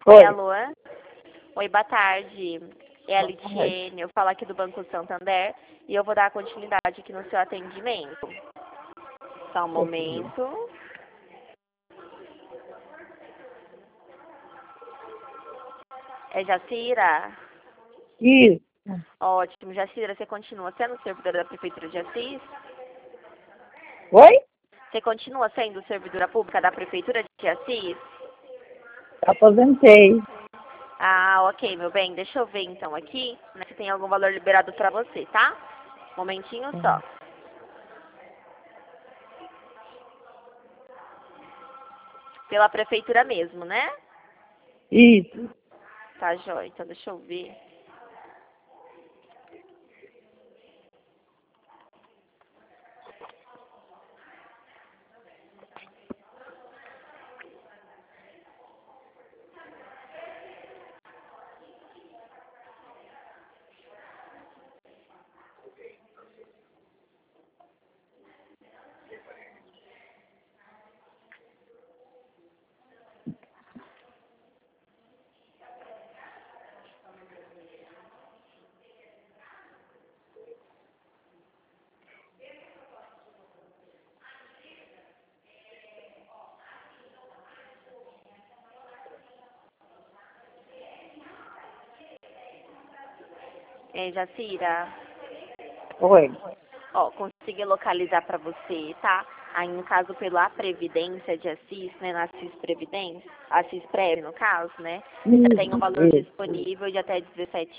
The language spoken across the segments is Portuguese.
Oi. alô? Oi, boa tarde. É a Litiene, eu falo aqui do Banco Santander e eu vou dar continuidade aqui no seu atendimento. Só um momento. É Jacira? Isso. Ótimo. Jacira, você continua sendo servidora da Prefeitura de Assis? Oi? Você continua sendo servidora pública da Prefeitura de Assis? Aposentei. Ah, ok, meu bem. Deixa eu ver então aqui, né, se tem algum valor liberado pra você, tá? Momentinho só. Pela Prefeitura mesmo, né? Isso. Tá, joia. Então deixa eu ver. Jacira, Oi. ó, consegui localizar pra você, tá? Aí, no caso, pela Previdência de Assis, né, na Assis Previdência, Assis Prev, no caso, né, você tem um valor Isso. disponível de até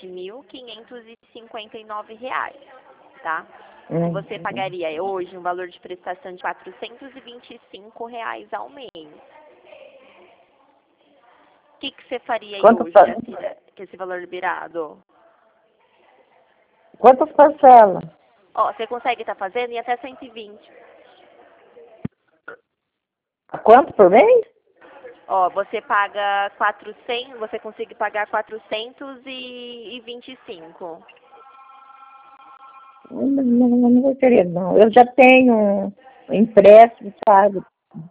R$17.559, tá? E Uhum. você pagaria hoje um valor de prestação de R$425 ao mês. O que você faria aí Quantas, hoje, pa- Jacira, com esse valor liberado? quantas parcelas? Ó, você consegue estar fazendo em até 120. A quanto por mês? Ó, você paga 400, você consegue pagar 425. Não vou querer, não. Eu já tenho um empréstimo, sabe?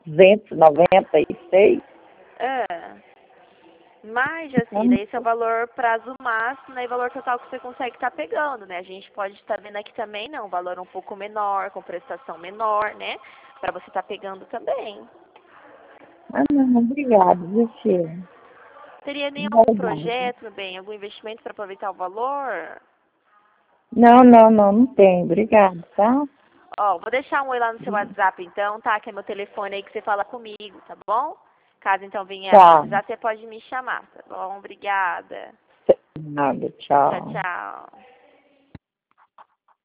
296. É. Mas, Jacira, esse é o valor prazo máximo, né, e valor total que você consegue estar pegando, né? A gente pode estar vendo aqui também, não, um valor um pouco menor, com prestação menor, né? Para você estar pegando também. Ah, não, obrigado, viu, Sheila? Teria nem algum Obrigado. projeto, meu bem, algum investimento para aproveitar o valor? Não tem. Obrigado, tá? Ó, vou deixar um oi lá no seu WhatsApp então, tá? Que é meu telefone aí que você fala comigo, tá bom? Caso então venha a Tá. precisar, você pode me chamar, tá bom? Obrigada. Nada, Tchau, tchau. tchau.